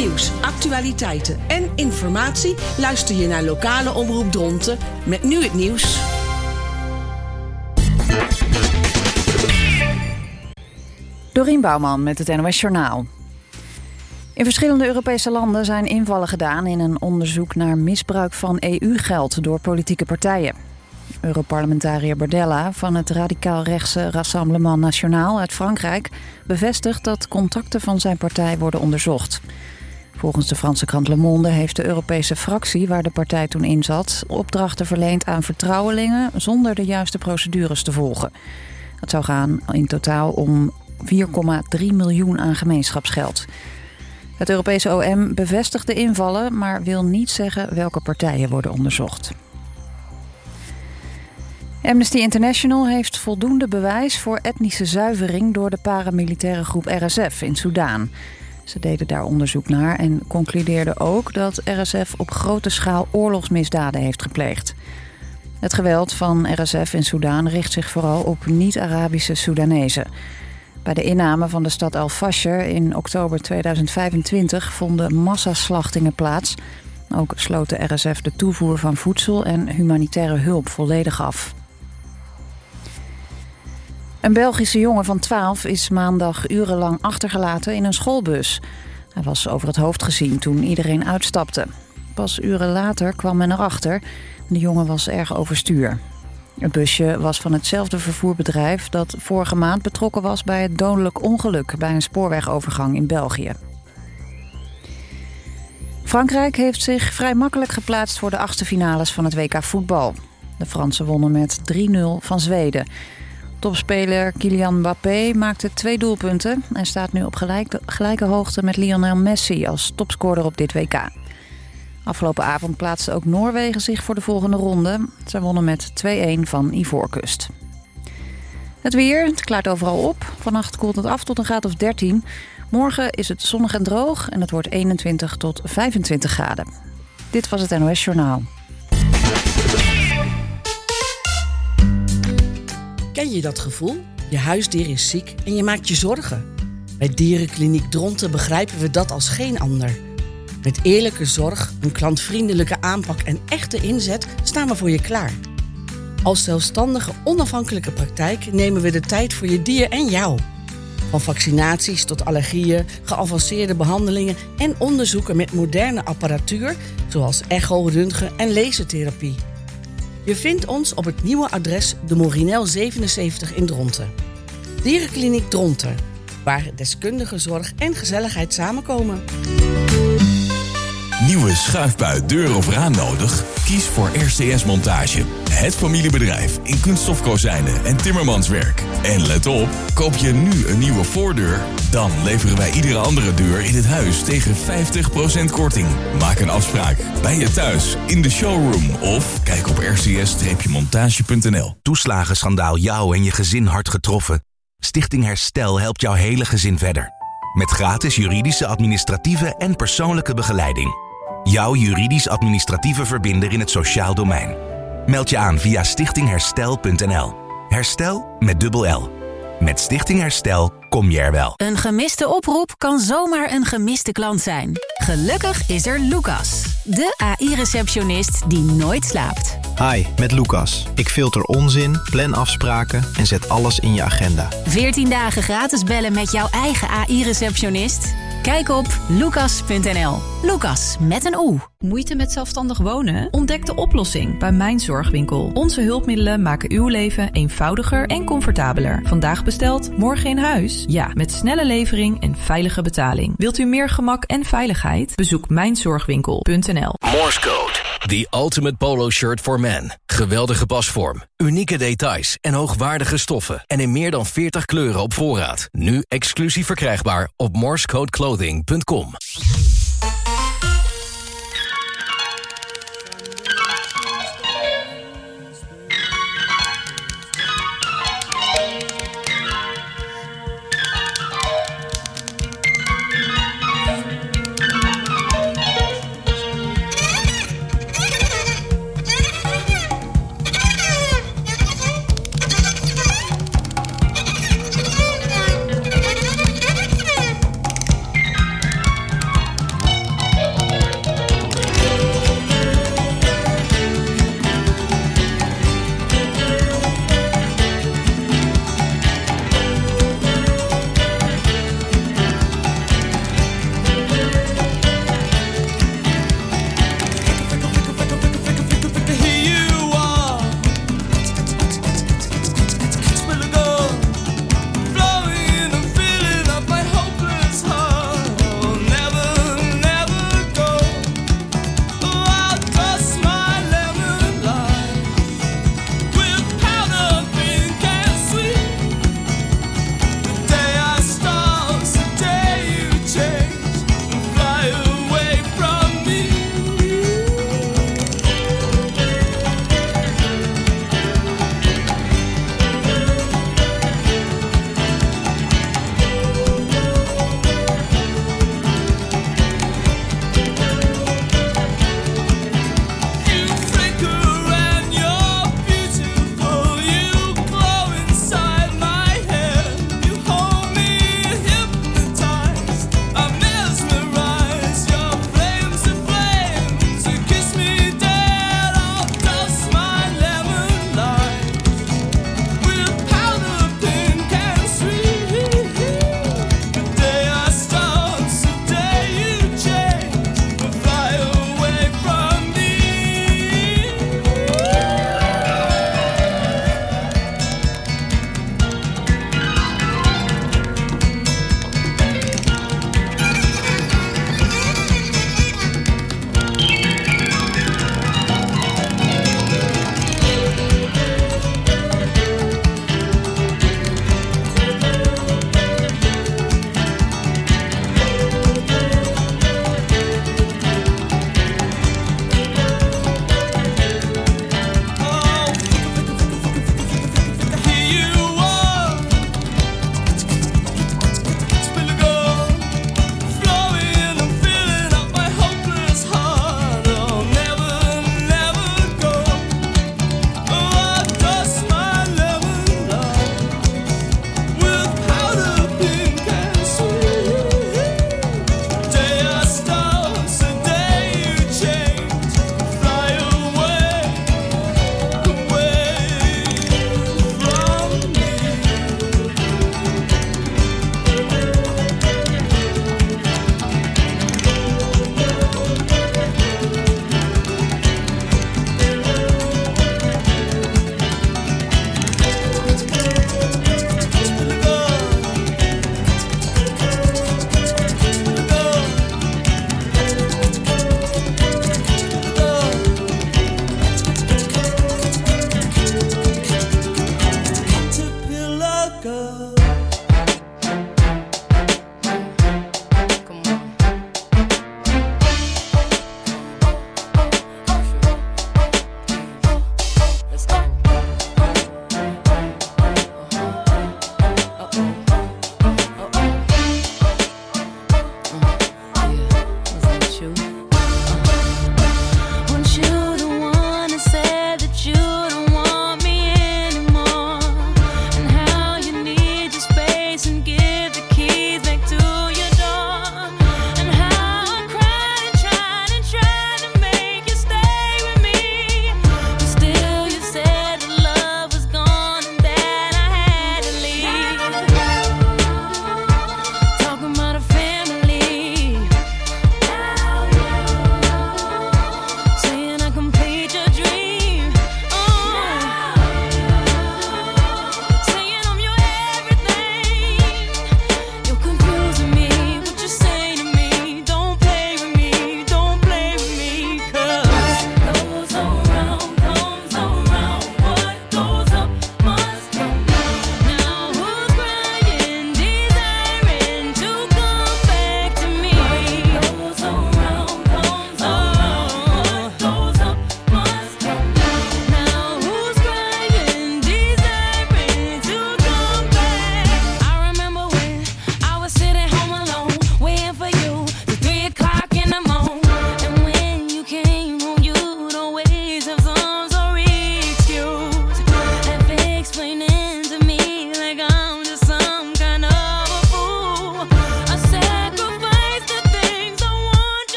nieuws, actualiteiten en informatie luister je naar lokale Omroep Dronten met nu het nieuws. Dorien Bouwman met het NOS Journaal. In verschillende Europese landen zijn invallen gedaan in een onderzoek naar misbruik van EU-geld door politieke partijen. Europarlementariër Bardella van het radicaal-rechtse Rassemblement National uit Frankrijk bevestigt dat contacten van zijn partij worden onderzocht. Volgens de Franse krant Le Monde heeft de Europese fractie waar de partij toen in zat opdrachten verleend aan vertrouwelingen zonder de juiste procedures te volgen. Het zou gaan in totaal om 4,3 miljoen aan gemeenschapsgeld. Het Europese OM bevestigt de invallen, maar wil niet zeggen welke partijen worden onderzocht. Amnesty International heeft voldoende bewijs voor etnische zuivering door de paramilitaire groep RSF in Soedan. Ze deden daar onderzoek naar en concludeerden ook dat RSF op grote schaal oorlogsmisdaden heeft gepleegd. Het geweld van RSF in Soedan richt zich vooral op niet-Arabische Soedanezen. Bij de inname van de stad Al-Fasher in oktober 2025 vonden massaslachtingen plaats. Ook sloot de RSF de toevoer van voedsel en humanitaire hulp volledig af. Een Belgische jongen van 12 is maandag urenlang achtergelaten in een schoolbus. Hij was over het hoofd gezien toen iedereen uitstapte. Pas uren later kwam men erachter. De jongen was erg overstuur. Het busje was van hetzelfde vervoerbedrijf dat vorige maand betrokken was bij het dodelijk ongeluk bij een spoorwegovergang in België. Frankrijk heeft zich vrij makkelijk geplaatst voor de achtste finales van het WK voetbal. De Fransen wonnen met 3-0 van Zweden. Topspeler Kylian Mbappé maakte 2 doelpunten en staat nu op gelijke hoogte met Lionel Messi als topscorer op dit WK. Afgelopen avond plaatste ook Noorwegen zich voor de volgende ronde. Zij wonnen met 2-1 van Ivoorkust. Het weer, het klaart overal op. Vannacht koelt het af tot een graad of 13. Morgen is het zonnig en droog en het wordt 21 tot 25 graden. Dit was het NOS Journaal. Ken je dat gevoel? Je huisdier is ziek en je maakt je zorgen. Bij Dierenkliniek Dronten begrijpen we dat als geen ander. Met eerlijke zorg, een klantvriendelijke aanpak en echte inzet staan we voor je klaar. Als zelfstandige, onafhankelijke praktijk nemen we de tijd voor je dier en jou. Van vaccinaties tot allergieën, geavanceerde behandelingen en onderzoeken met moderne apparatuur, zoals echo, röntgen en lasertherapie. Je vindt ons op het nieuwe adres de Morinel 77 in Dronten. Dierenkliniek Dronten, waar deskundige zorg en gezelligheid samenkomen. Nieuwe schuifbui, deur of raam nodig? Kies voor RCS Montage. Het familiebedrijf in kunststofkozijnen en timmermanswerk. En let op, koop je nu een nieuwe voordeur? Dan leveren wij iedere andere deur in het huis tegen 50% korting. Maak een afspraak bij je thuis, in de showroom of kijk op rcs-montage.nl. Toeslagenschandaal jou en je gezin hard getroffen? Stichting Herstel helpt jouw hele gezin verder. Met gratis juridische, administratieve en persoonlijke begeleiding. Jouw juridisch-administratieve verbinder in het sociaal domein. Meld je aan via stichtingherstel.nl. Herstel met dubbel L. Met Stichting Herstel kom je er wel. Een gemiste oproep kan zomaar een gemiste klant zijn. Gelukkig is er Lucas, de AI-receptionist die nooit slaapt. Hi, met Lucas. Ik filter onzin, plan afspraken en zet alles in je agenda. 14 dagen gratis bellen met jouw eigen AI-receptionist? Kijk op lucas.nl. Lucas met een O. Moeite met zelfstandig wonen? Ontdek de oplossing bij Mijn Zorgwinkel. Onze hulpmiddelen maken uw leven eenvoudiger en comfortabeler. Vandaag besteld, morgen in huis? Ja, met snelle levering en veilige betaling. Wilt u meer gemak en veiligheid? Bezoek mijnzorgwinkel.nl. Morse Code, the ultimate polo shirt for men. Geweldige pasvorm, unieke details en hoogwaardige stoffen. En in meer dan 40 kleuren op voorraad. Nu exclusief verkrijgbaar op morsecodeclothing.com.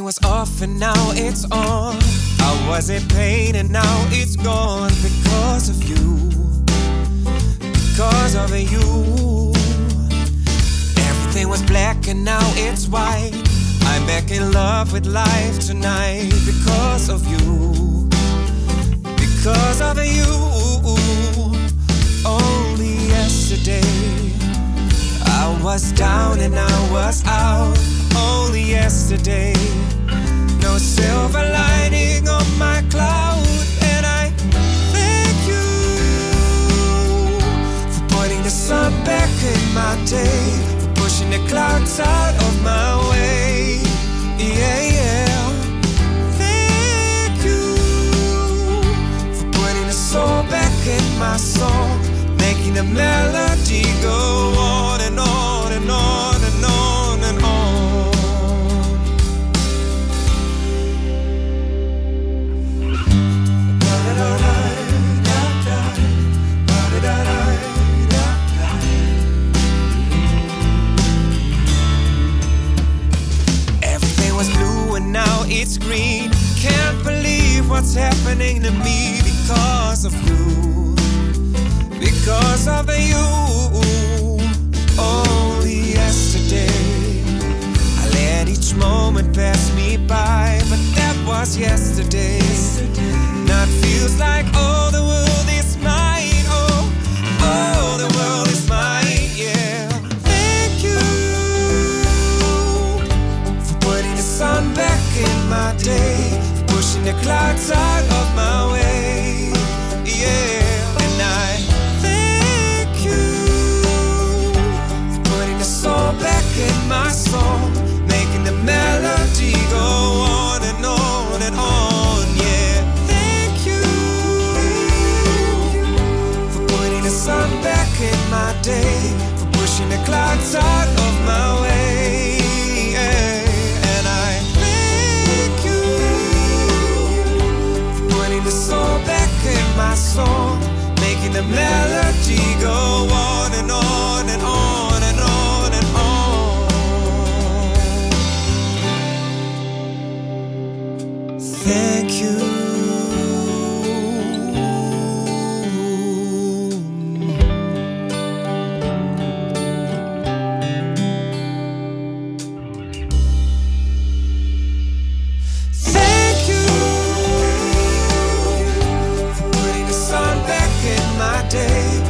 was off and now it's on. I was in pain and now it's gone because of you. Because of you. Everything was black and now it's white. I'm back in love with life tonight because of you. Because of you. Only yesterday I was down and I was out. Only yesterday. No silver lining on my cloud. And I thank you for putting the sun back in my day, for pushing the clouds out of my way. Yeah, yeah. Thank you for putting the soul back in my song, making the melody go on and on and on and on and on. Everything was blue and now it's green. Can't believe what's happening to me because of you. Because of you. Only yesterday I let each moment pass me by, but that was yesterday. Now it feels like all the world is mine. Oh, all the world is mine, yeah. Thank you for putting the sun back in my day, for pushing the clouds out of my way, yeah. And I thank you for putting the soul back in my song, making the melody go on and on and on, yeah. Thank you for putting the sun back in my day, for pushing the clouds out of my way, yeah. And I thank you for putting the soul back in my song, making the melody go on and on and on and on and on. Thank you. Thank you for putting the sun back in my day,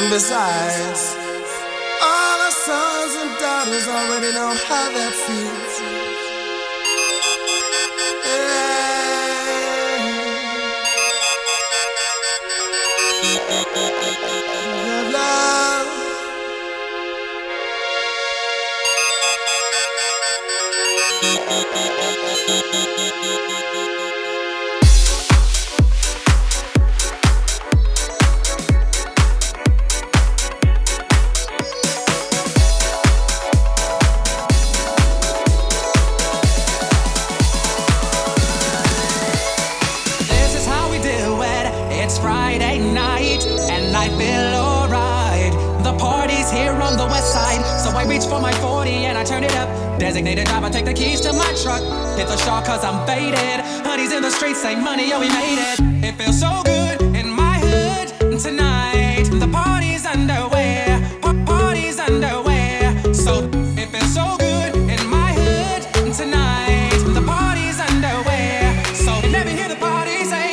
Besides, all our sons and daughters already know how that feels. Love. It's Friday night and I feel alright. The party's here on the west side, so I reach for my 40 and I turn it up. Designated driver, take the keys to my truck. Hit the shop cause I'm faded. Honey's in the streets, say money, yo, we made it. It feels so good in my hood tonight. The party's underway, party's underway. So it feels so good in my hood tonight. The party's underway. So let me hear the party say.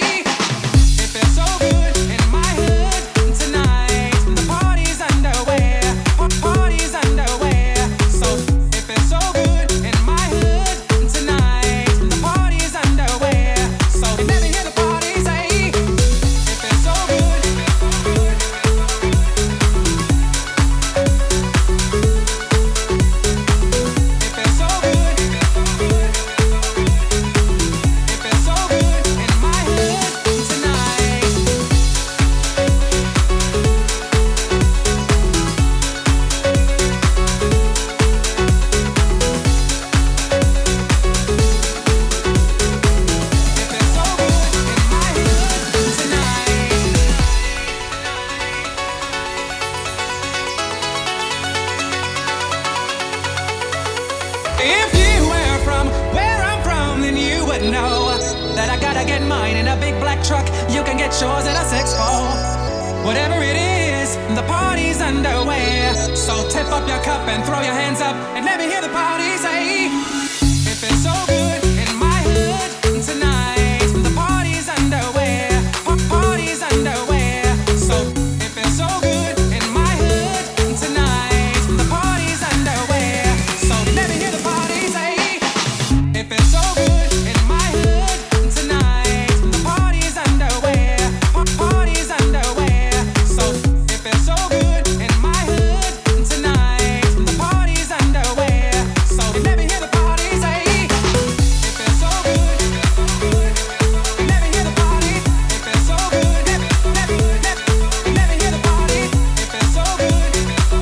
If you were from where I'm from, then you would know that I gotta get mine in a big black truck. You can get yours in a 6-4. Whatever it is, the party's underway. So tip up your cup and throw your hands up and let me hear the party say. It feels so good in my hood tonight. The party's underway. Party's underway. So it feels so good in my hood tonight. The party's underway. So let me hear the party say. It feels so good in my hood tonight. The party's underway. Party's underway. So it feels so good in my hood tonight. The party's underway. So let me hear the party say. It feels so good. Let me hear the party. It feels so good. Let me hear the party. It feels so good.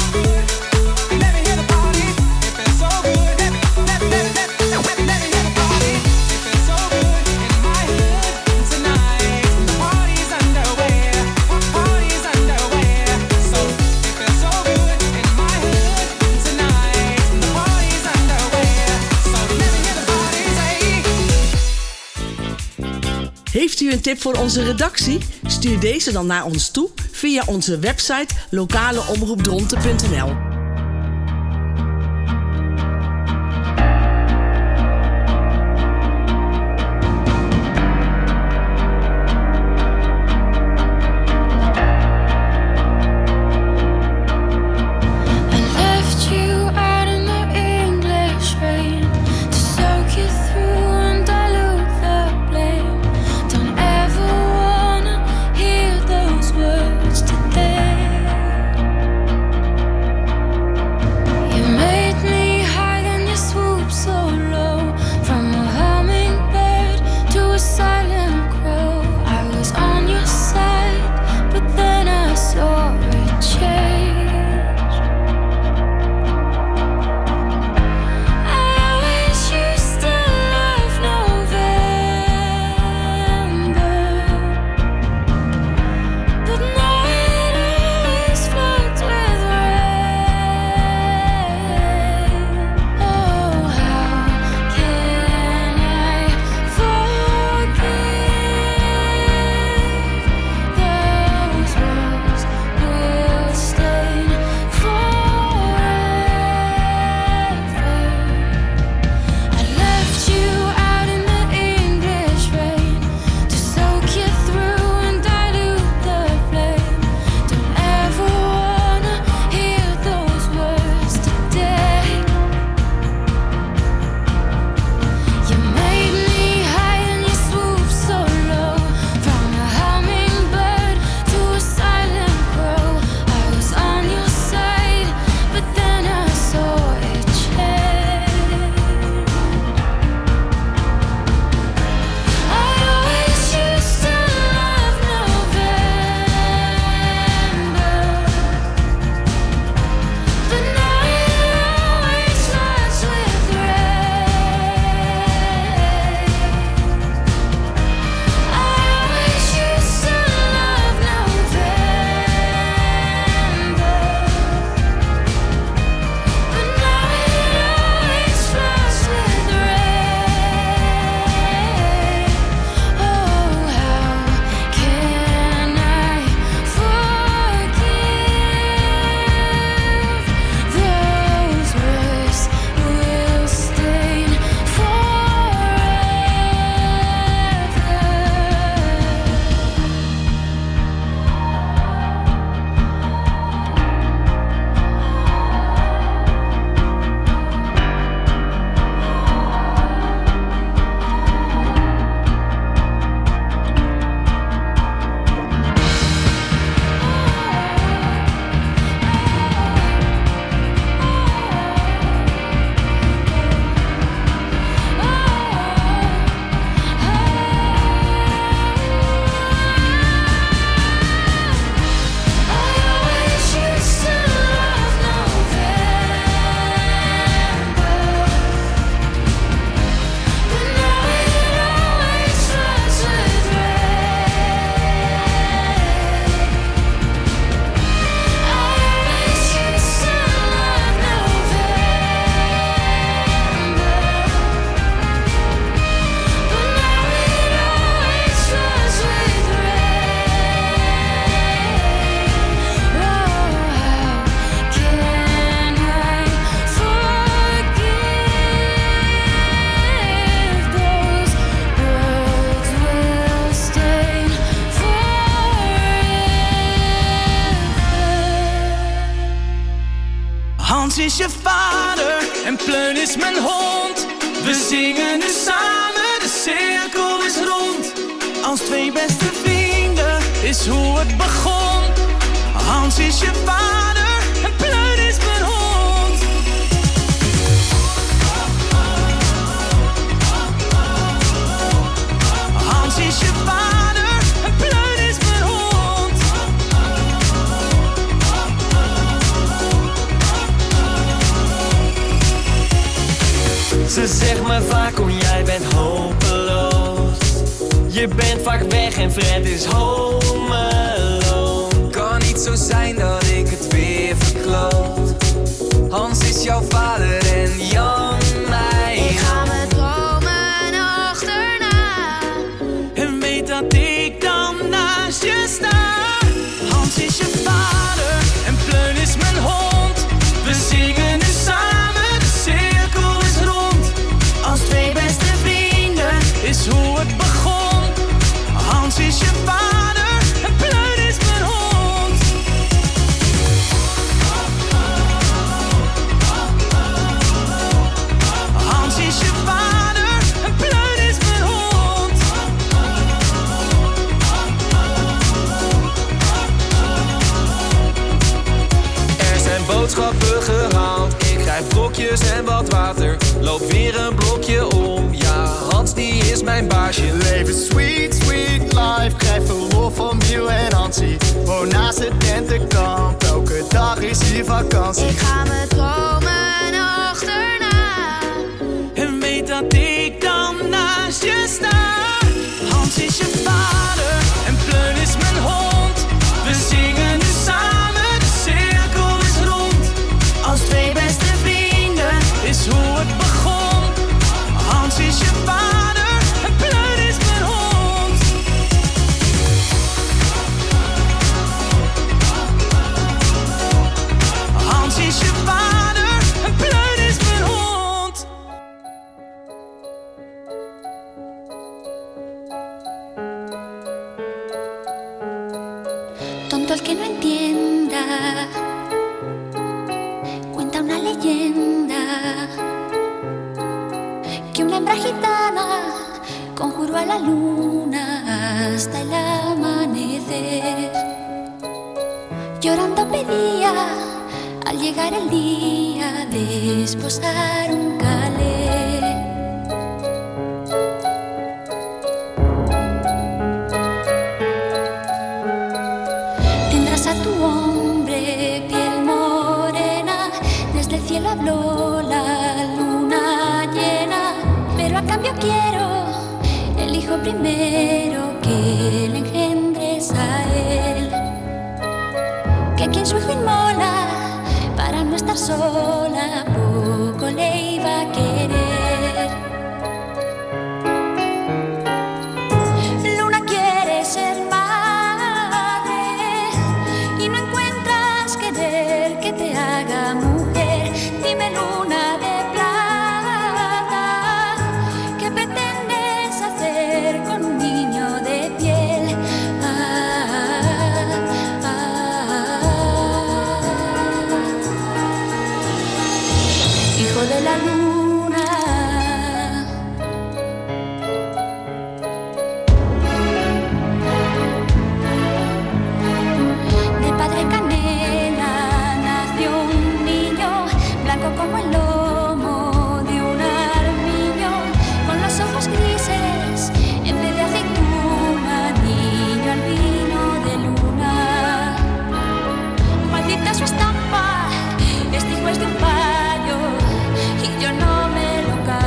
Let me hear the party. It feels so good. Let me hear the party. It feels so good in my hood tonight. The party's underway. Party's underway. So it feels so good in my hood tonight. The party's underway. So let me hear the party say. Heeft u een tip voor onze redactie? Stuur deze dan naar ons toe via onze website lokaleomroepdronten.nl. I left you out in the English rain to soak you through and dilute the blame. Don't ever wanna hear those words today. Hans is je vader en Pleun is mijn hond. We zingen nu samen, de cirkel is rond. Als twee beste vrienden is hoe het begon. Hans is je vader en Pleun is mijn hond. Hans is je vader en Pleun is mijn hond. Ze zegt me vaak, oh jij bent hopeloos. Je bent vaak weg en Fred is home alone. Kan niet zo zijn dat ik het weer verkloot. Hans is jouw vader en Jan mij. Ik ga mijn dromen achterna. En weet dat ik dan naast je sta. Hans is je vader en Pleun is mijn hond. We zingen nu samen, de cirkel is rond. Als twee beste vrienden is hoe het begon. Hans is je vader en Pleun is mijn hond. Hans is je vader en Pleun is mijn hond. Er zijn boodschappen gehaald. Ik grijp blokjes en wat water. Loop weer een blokje om. Ja, Hans die is mijn baasje. Leven sweet, sweet life. Krijg verlof van Miel en Hansie. Woon naast het tentenkamp. Elke dag is hier vakantie. Ik ga mijn dromen achterna. En weet dat ik dan naast je sta. Hans is je vader en Pleun is mijn hond. We zingen nu samen, de cirkel is rond. Als twee beste vrienden is hoe het begon. Hans is je vader en Pleun is mijn hond. Hans is je vader en Pleun is mijn hond. Tonto el que no entienda. Cuenta una leyenda que una hembra gitana conjuró a la luna hasta el amanecer. Llorando pedía al llegar el día de esposar un calé. Tendrás a tu hombre piel morena, desde el cielo habló la luna llena, pero a cambio quiero el hijo primero que le engendres a él. Que quien su hijo inmola para no estar sola, poco le iba a querer. Luna quiere ser madre y no encuentras querer que te haga mujer. Dime, luna de plata, ¿qué pretendes hacer con un niño de piel? Hijo de la luna. De padre canela nació un niño, blanco como el lomo de un armiño, con los ojos grises en vez de aceituna, niño albino de luna. Maldita su estampa, este hijo es de un payo y yo no me lo callo.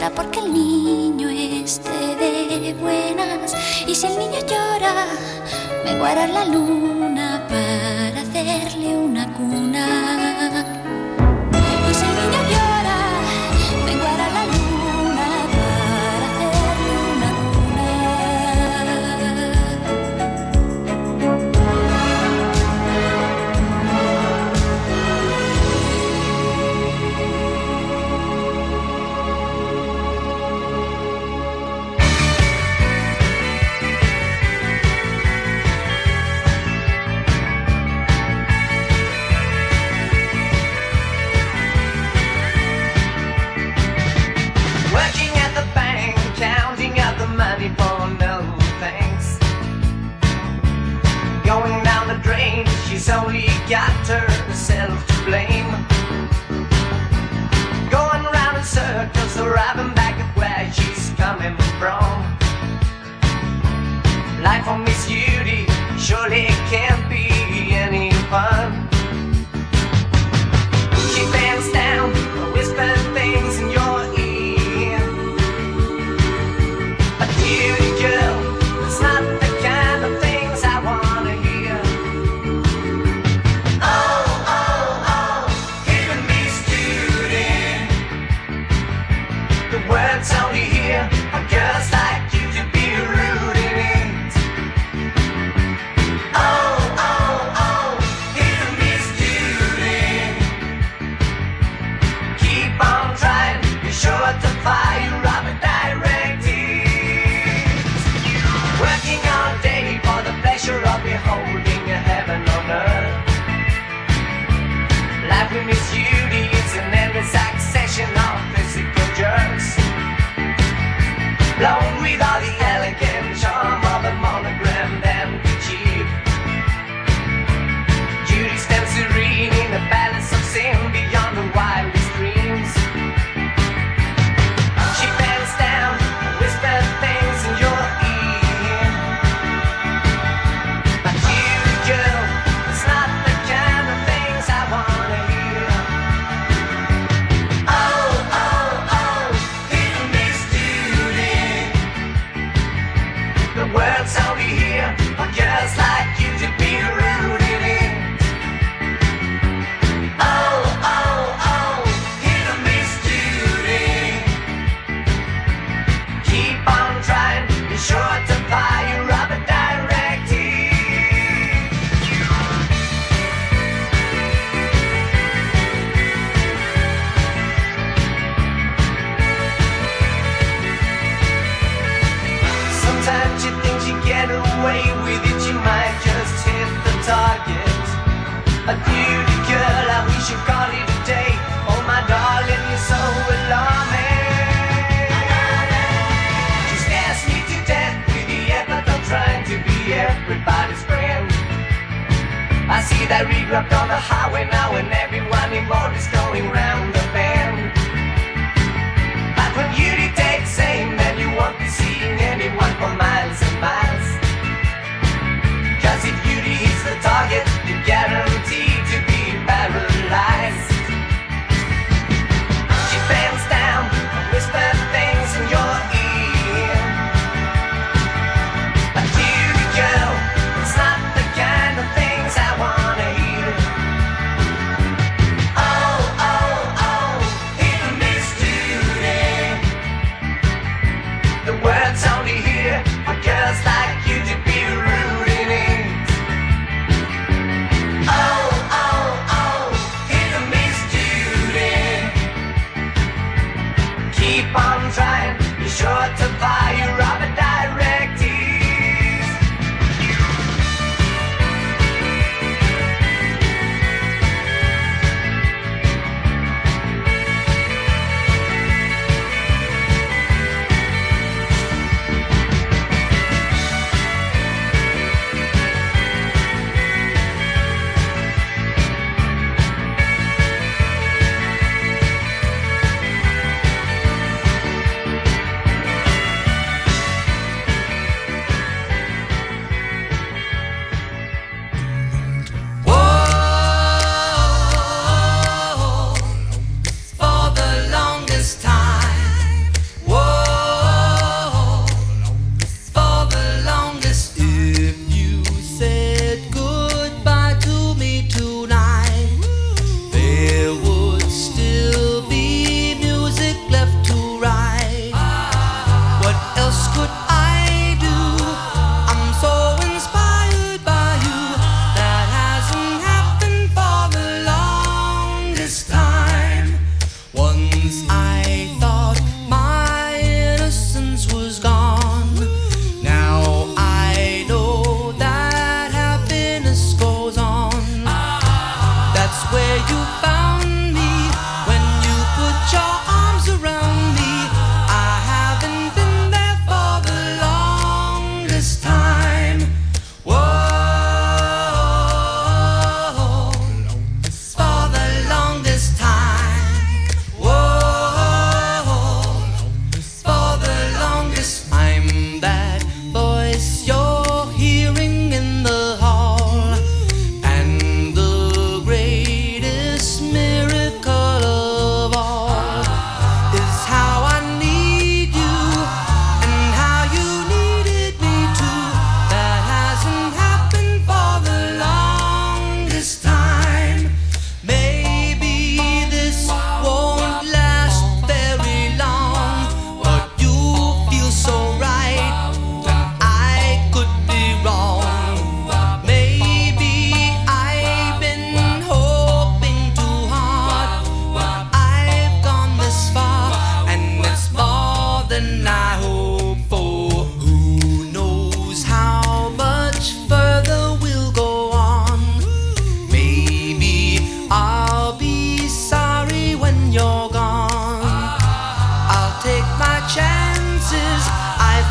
será porque el niño esté de buenas. Y si el niño llora, vengo a arar la luna para hacerle una cuna. Y si el niño llora, vengo a arar la luna para hacerle una cuna. Going down the drain, she's only got herself to blame. Going round in circles, arriving back at where she's coming from. Life on Miss Judy surely can't be any fun. She bends down, whispers things in your ear. A Judy girl, it's not the kind of things I want. Words only here are girls like you to be rude in it. Oh, oh, oh, hear me student. Keep on trying, be sure to fire up a directive. Working all day for the pleasure of beholding a heaven on earth. Life with Miss Judy, it's an endless succession of physical jerks. Blown with all the elegant charm of a monogram and cheap. Judy stands serene in the balance of sin beyond the wildest dreams. She bends down, whispers things in your ear. But Judy girl, it's not the kind of things I wanna hear. Oh, oh, oh, hear me student. The words only here are girls like you to be rude in it. Oh, oh, oh, hear me student. Keep on trying, be sure to fire up a directive. Sometimes you think you get away with it, you might just hit the target. A beauty girl, I wish you called it a day. Oh my darling, you're so alarming. She scares me to death with the effort of trying to be everybody's friend. I see that regrowth on the highway now, and everyone involved is going round the bend. But when beauty takes aim, then you won't be seeing anyone for miles and miles. Cause if beauty hits the target, you're guaranteed to be paralyzed. She bends down, whispers things in your ear. A beauty girl, it's not the kind of things I wanna hear. Oh, oh, oh, hear me student. The words only here are girls like you to be rude in it. Oh, oh, oh, hear me student. Keep on trying, be sure to fire up a directive.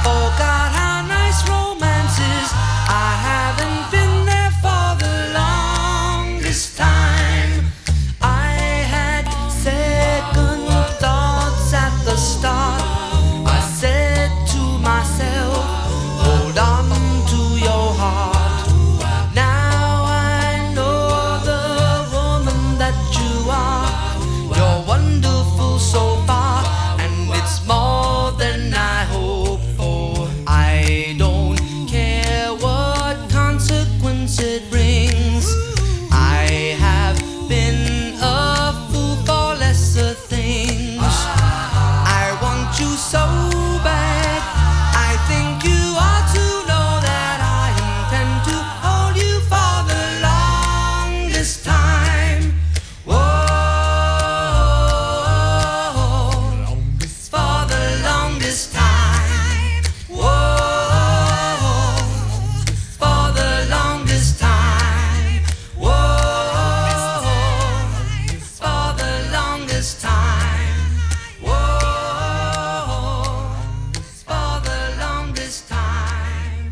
forgot how nice romance is. I haven't been there for the longest time. I had second thoughts at the start. I said to myself, hold on to your heart. Now I know the woman that you are. You're wonderful so far, and it's more than I hoped for. I don't care what consequence it brings. I have been a fool for lesser things. I want you so bad. I think you ought to know that I intend to hold you for the longest time. Whoa, for the longest time. Whoa, for the longest time. Whoa, for the longest time. Whoa, for the longest time.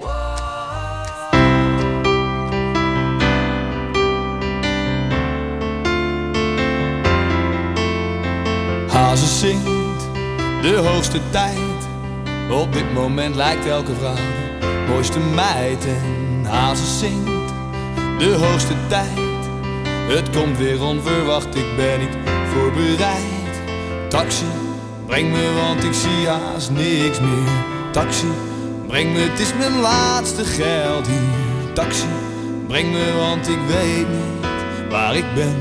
Hazen zingt de hoogste tijd. Op dit moment lijkt elke vrouw de mooiste meid. En Hazen zingt de hoogste tijd. Het komt weer onverwacht, ik ben niet voorbereid. Taxi, breng me want ik zie haast niks meer. Taxi, breng me, het is mijn laatste geld hier. Taxi, breng me want ik weet niet waar ik ben.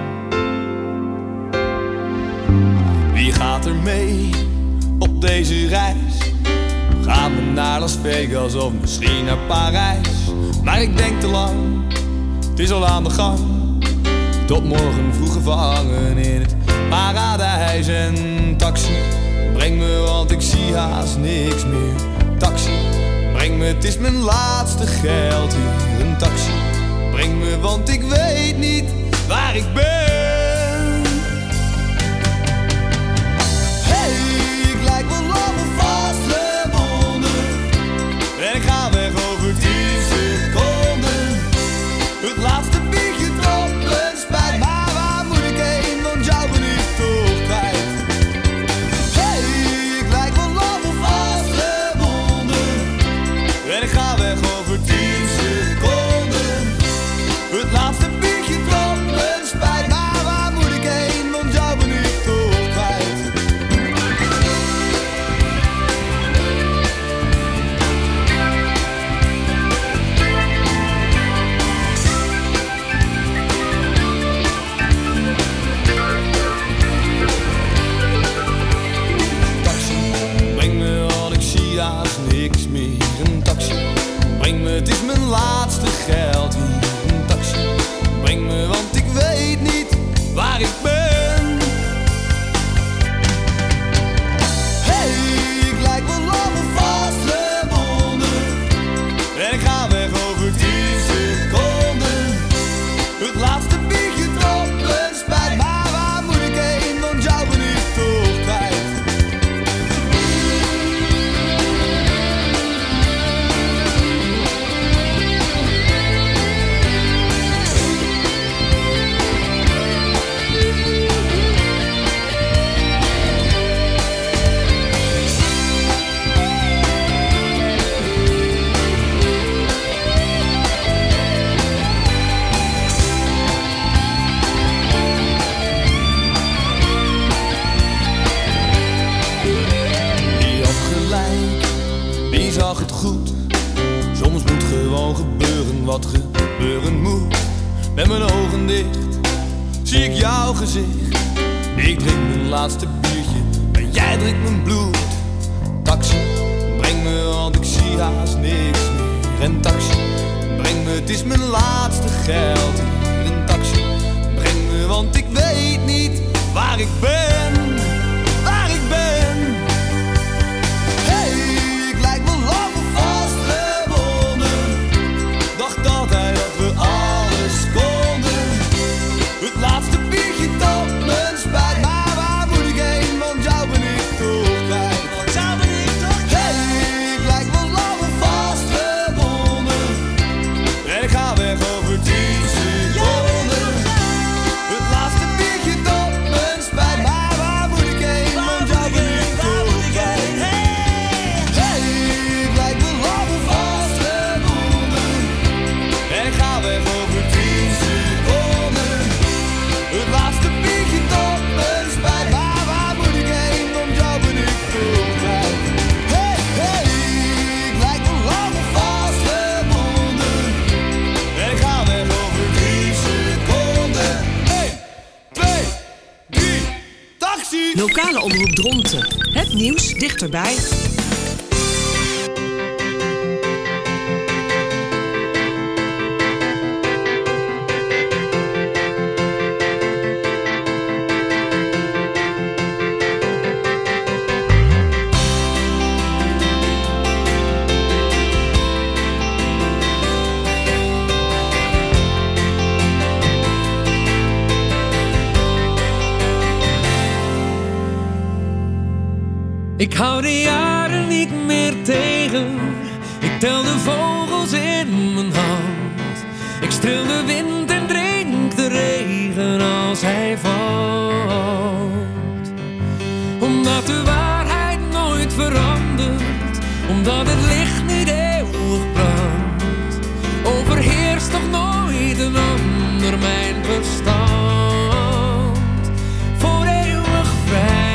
Wie gaat er mee op deze reis? Gaan we naar Las Vegas of misschien naar Parijs? Maar ik denk te lang, het is al aan de gang. Tot morgen vroeg gevangen in het paradijs. En taxi, breng me want ik zie haast niks meer. Taxi, breng me, het is mijn laatste geld hier. Een taxi, breng me want ik weet niet waar ik ben. Ik lijk wel lang vastgebonden en ik ga weg over 10 seconden. Het laatste biertje tot een spijt, maar waar moet ik heen, want jou ben ik toch kwijt. Ik lijk wel lang vastgebonden en ik ga weg over 10 seconden. Het laatste biertje tot een spijt, maar waar moet ik heen, want jou ben ik toch kwijt. Niks meer, een taxi, breng me, het is mijn laatste geld hier. Een taxi, breng me, want ik weet niet waar ik ben. Ik lijk wel lang vastgebonden en ik ga weg over 10 seconden. Het laatste biertje tot een spijt, maar waar moet ik heen, want jou ben ik toch kwijt. Die zag het goed. Soms moet gewoon gebeuren wat gebeuren moet. Met mijn ogen dicht zie ik jouw gezicht. Ik drink mijn laatste biertje en jij drinkt mijn bloed. Taxi, breng me want ik zie haast niks meer. En taxi, breng me, het is mijn laatste geld hier. Een taxi, breng me want ik weet niet waar ik ben. Waar ik ben. Ik lijk wel lang vastgebonden. Dacht altijd dat we alles konden. Het laatste biertje tot mijn spijt. Maar waar moet ik heen, want jou ben ik toch kwijt. Want jou ben ik toch kwijt. Lokale omroep Dronten. Het nieuws dichterbij. Ik hou de jaren niet meer tegen. Ik tel de vogels in mijn hand. Ik streel de wind en drink de regen als hij valt. Omdat de waarheid nooit verandert. Omdat het licht niet eeuwig brandt. Overheerst toch nooit een ander mijn verstand. Voor eeuwig vrij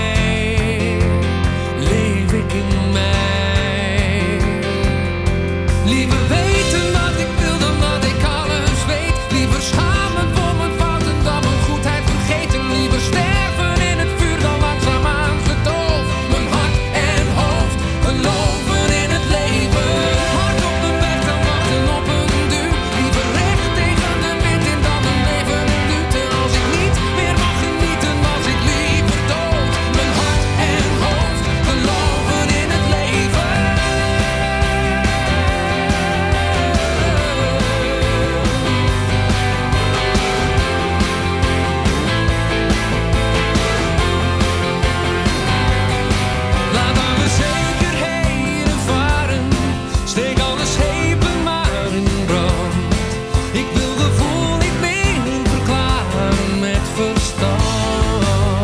in mij. Liever weten wat ik wil dan wat ik alles weet. Liever schamen voor mijn fouten dan mijn goedheid vergeten. Liever sterven in het vuur dan langzaamaan gedoofd. Mijn hart en hoofd geloven in het leven. Hard op de weg dan wachten op een duw. Liever recht tegen de wind in dan een leven minuten. Als ik niet meer mag genieten was ik liever dood. Mijn hart en hoofd geloven in het leven. Laat alle zekerheden varen. Steek alle schepen maar in brand. Ik wil gevoel niet meer verklaren met verstand.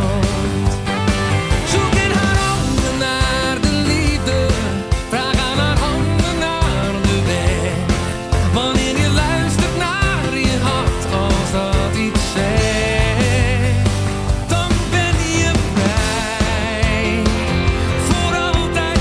Zoek in haar handen naar de liefde. Vraag aan haar handen naar de weg. Wanneer je luistert naar je hart als dat iets zegt, dan ben je vrij. Voor altijd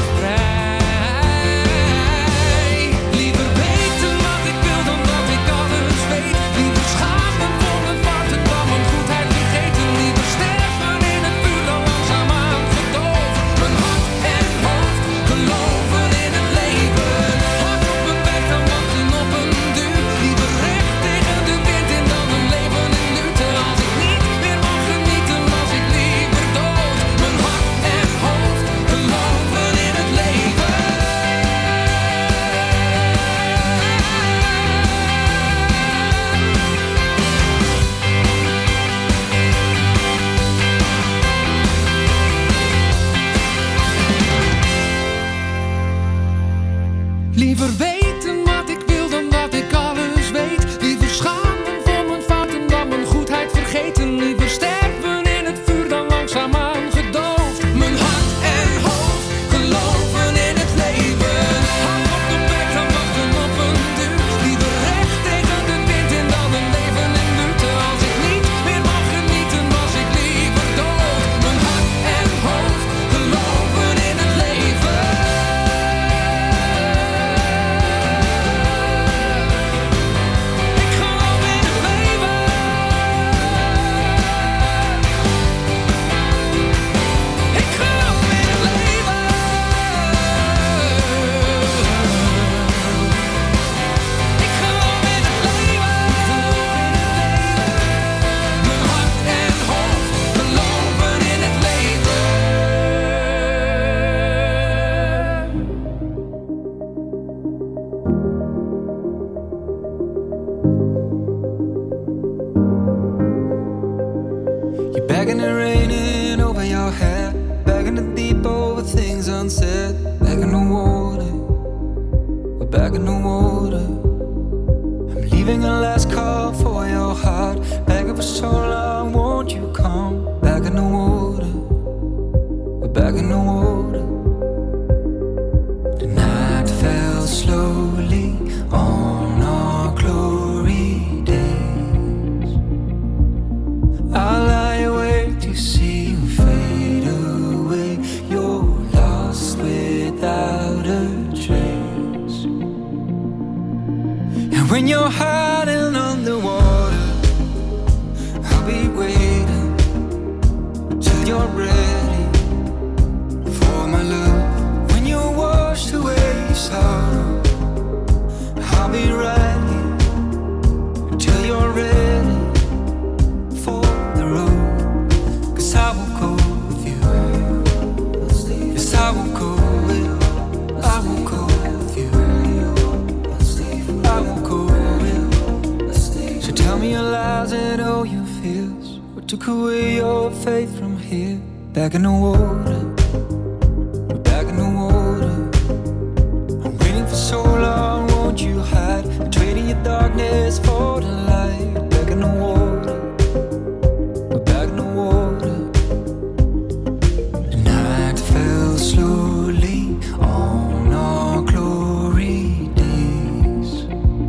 vrij. Liever weten wat ik wil dan dat ik alles weet. Liever schamen voor mijn fouten dan mijn goedheid vergeten. Liever sterven in het vuur dan langzaamaan gedoofd. Mijn hart en hoofd geloven in het leven. Hard op mijn weg dan wachten op een duw. Liever recht tegen de wind in dan een leven in minuten. Als ik niet meer mag genieten was ik liever dood. Mijn hart en hoofd geloven in het leven. Liever weten wat ik wil dan dat ik alles weet. Liever schamen voor mijn fouten dan mijn goedheid vergeten. Liever sterven in het vuur dan langzaamaan gedoofd. Mijn hart en hoofd geloven in het leven. Hard op de weg dan wachten op een duw. Liever recht tegen de wind in dan een leven in minuten. Als ik niet meer mag genieten was ik liever dood. Mijn hart en hoofd geloven in het leven. Ik geloof in het leven. Ik geloof in het leven. Ik geloof in het leven. Mijn hart en hoofd geloven in het leven. You're begging and raining over your head, begging to deep over things unsaid, begging the water, we're begging the water. I'm leaving a last call for your heart, begging for so long, won't you come? Begging the water, we're begging the water. The night fell slowly on our glory days. I lie awake to see you fade away. You're lost without a trace. And when you're hiding underwater, I'll be waiting till you're ready. took away your faith from here. Back in the water, we're back in the water. I'm waiting for so long, won't you hide? I'm trading your darkness for the light. Back in the water, we're back in the water. The night fell slowly on our glory days.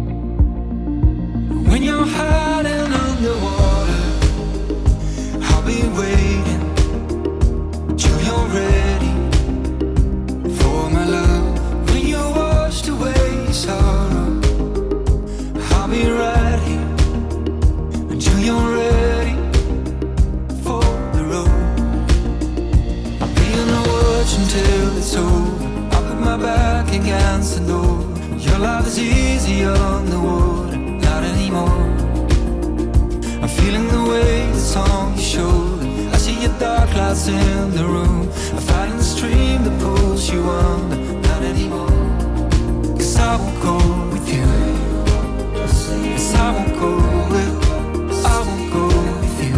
When you're hiding underwater, I'll be waiting till you're ready for my love. When you washed away sorrow, I'll be right here until you're ready for the road. I'll be on the watch until it's over. I'll put my back against the door. Your life is easy on the water, not anymore. I'm feeling the weight that's on your shoulder. I see your dark clouds in the room. I'm fighting the stream that pulls you under, not anymore. 'Cause I won't go with you. 'Cause I won't go with, I won't go with you.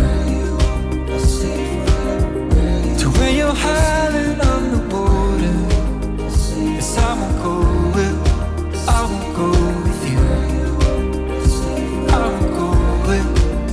To where you're hiding underwater. 'Cause I won't go with, I won't go with you. I won't go with.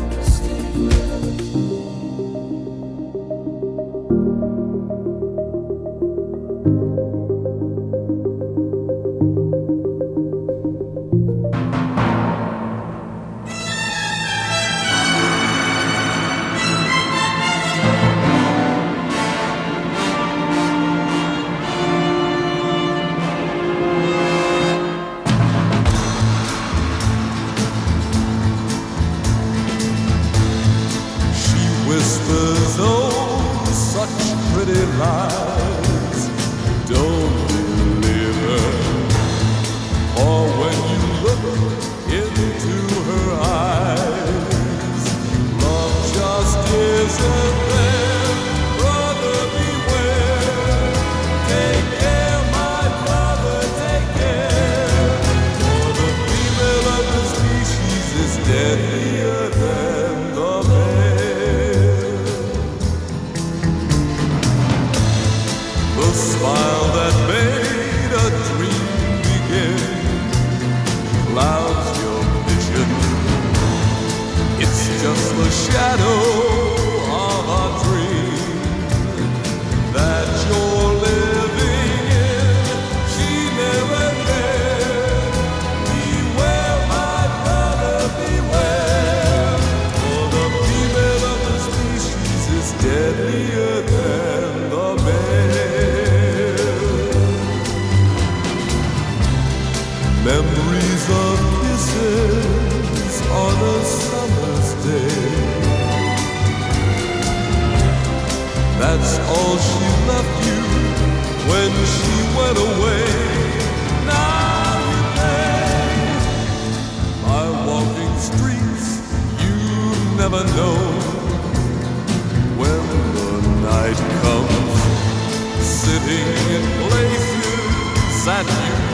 Whispers, oh, such pretty lies. Don't believe her. Or when you look into her eyes, love just isn't there. Brother, beware. Take care, my brother, take care. For the female of the species is deadlier than the male. The smile that made a dream begin clouds your vision. It's just the shadow of a dream that you're living in. She never cared. Beware, my brother, beware. For the female of the species is deadlier than the male. Memories of kisses on a summer's day. That's all she left you when she went away. Now you pay by walking streets you never know. When the night comes, sitting in places that you